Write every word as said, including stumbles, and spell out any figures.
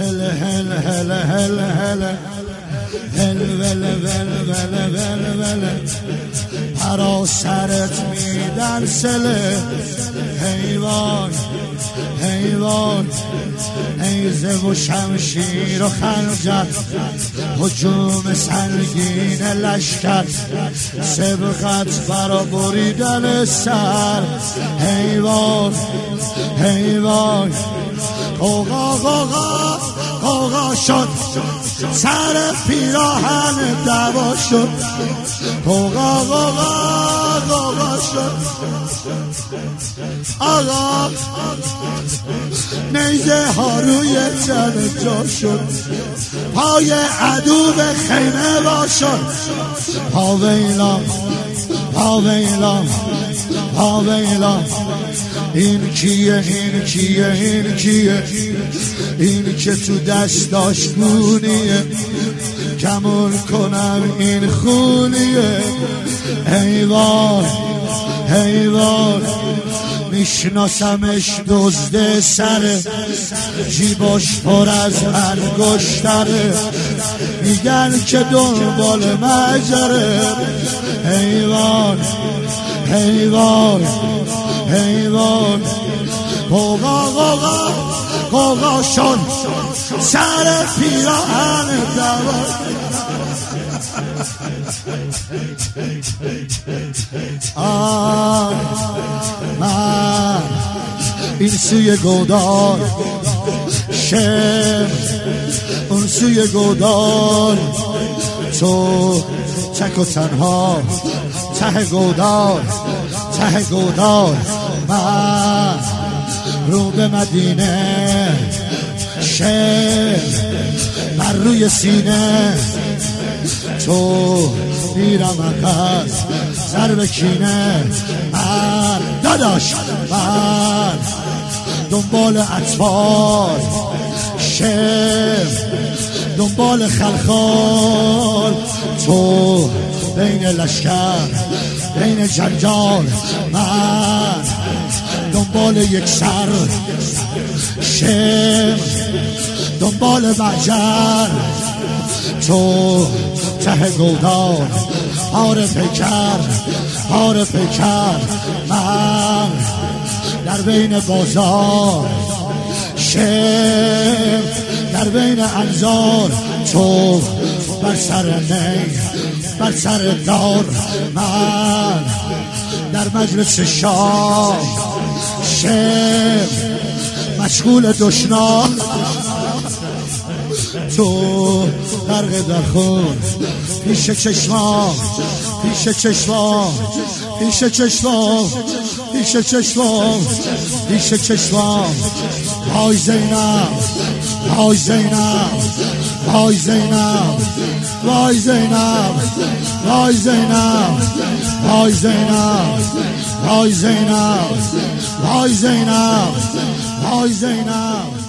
هل هل هل هل هل هل ول ول ول ول ول پرا سرت میدن سله حیوان حیوان نیزه و شمشیر و خنجر هجوم سنگین لشکر سبقت برا بریدن سر حیوان حیوان قوقا قوقا قوقا شد سر پیراهن دوا شد قوقا قوقا قوقا شد آقا نیزه ها روی تن جا شد پای عدو به خیمه با شد پاویلام پاویلام پاویلام این کیه این کیه این کیه این که تو دستاش خونیه کمون کنم این خونیه حیوان حیوان میشناسمش دزد سره جیباش پر از انگشتره میگن که دنبال مجره حیوان حیوان حیوان قوقا قوقا قوقا شد سر پیراهن دوا آه من این سوی گودال شم اون سوی گودال تو تک و تنها ته گودال ته گودال من رو به مدینه شم بر روی سینه تو میرم اکس سر به کینه من داداش من دنبال اطفال شم دنبال خلخال تو بین لشکر بین جنجال من دنبال یک سر شم دنبال محجر تو ته گودال آر پیکر آر پیکر من در بین بازار شم در بین انظار تو بر سر نی بر سر دار من در مجلس شاه شم مشغول دشنام تو غرق در خون پیش چشمام پیش چشمام پیش چشمام پیش چشمام پیش چشمام وای زینب وای زینب وای زینب وای زینب وای زینب وای زینب وای زینب وای زینب وای زینب